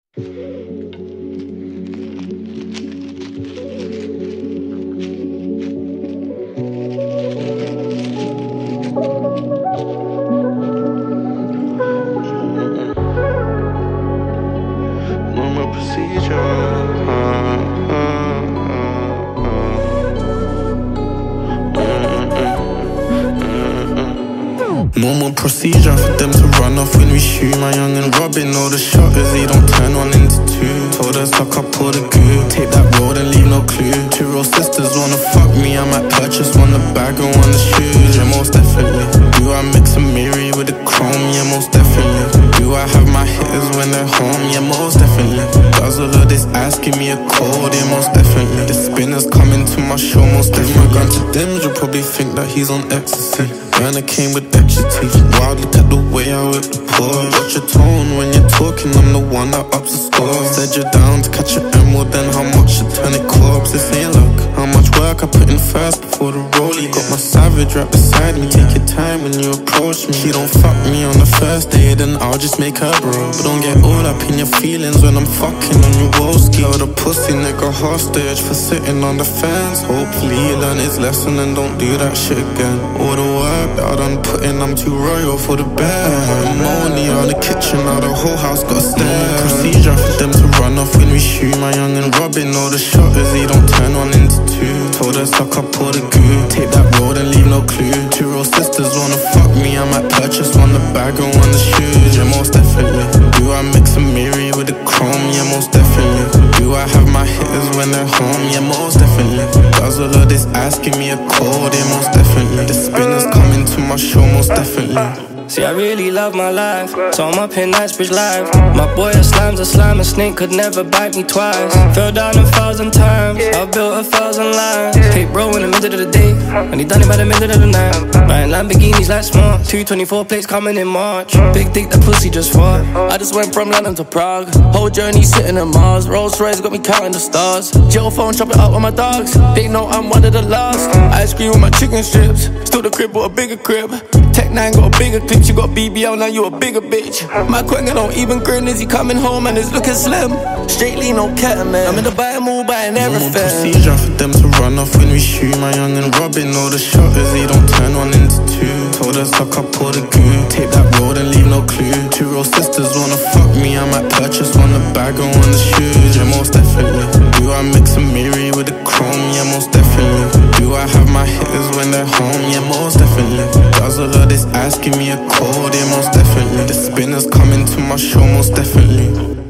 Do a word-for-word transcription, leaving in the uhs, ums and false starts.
Normal procedure. Normal procedure for them to run off when we shoot. My young and Robin, all the shotters, they don't turn one into two. Told us suck up all the goo, take that road and leave no clue. Two real sisters wanna fuck me, I might purchase one the bag and one the shoes. Yeah, most definitely. Do I mix a Miri with the chrome? Yeah, most definitely. Do I have my hitters when they're home? Yeah, most definitely. Does all of this asking me a code? Yeah, most definitely. The spinners coming to my show, most definitely. Give my gun to Dims, you'll probably think that he's on ecstasy. Burner came with extra teeth. Wild, look at the way I whip the pause. Watch your tone when you're talking, I'm the one that ups the score. Said you're down to catch an emerald, then how much you turn it corpse? This ain't luck. How much work I put in first before the rollie. Got my savage right beside me. Take your time when you approach me. She don't fuck me on the first day, then I'll just make her bro. But don't get all up in your feelings when I'm fucking on your woski. Held a pussy nigga hostage for sitting on the fence. Hopefully he learn his lesson and don't do that shit again. All the work that I done put in, I'm too royal for the bed. Money on the kitchen, now the whole house got a stare. Procedure for them to run off when we shoot. My young and Robin, all the shotters, they don't turn one into two. Told us suck up all the goo, take that road and leave no clue. Two real sisters wanna fuck me, I might purchase one the bag and one the shoes. Yeah, most definitely. Do I mix a Miri with the chrome? Yeah, most definitely. Do I have my hitters when they're home? Yeah, most definitely. Does all of this asking me a code? Yeah, most definitely. The spinners coming to my show, most definitely. See, I really love my life, so I'm up in Knightsbridge Live. My boy a slime's a slime, a snake could never bite me twice. Fell down a thousand times, I built a thousand lives. Hey bro in the middle of the day, and he done it by the middle of the night. Buying Lamborghinis like smart, two twenty-four plates coming in March. Big dick, the pussy just fought. I just went from London to Prague, whole journey sitting in Mars. Rolls Royce got me counting the stars. Jail phone, chop it up with my dogs. They know I'm one of the last. Ice cream with my chicken strips, still the crib with a bigger crib. Tech nine got a bigger clip. You got B B L, now you a bigger bitch. My quenga don't even grin, is he coming home and it's looking slim. Straight lean, no ketamine. I'm in the buy move, buying everything. Normal procedure for them to run off when we shoot. My young and Robin, all the shotters, they don't turn one into two. Told us suck up all the goo, take that road and leave no clue. Two real sisters wanna fuck me, I might purchase one the bag and one the shoes. Yeah, most definitely. Do I mix a Miri with the chrome? Yeah, most definitely. Do I have my hitters when they're home? Yeah, most definitely. Does all of this asking me a code? Yeah, most definitely. The spinners coming to my show, most definitely.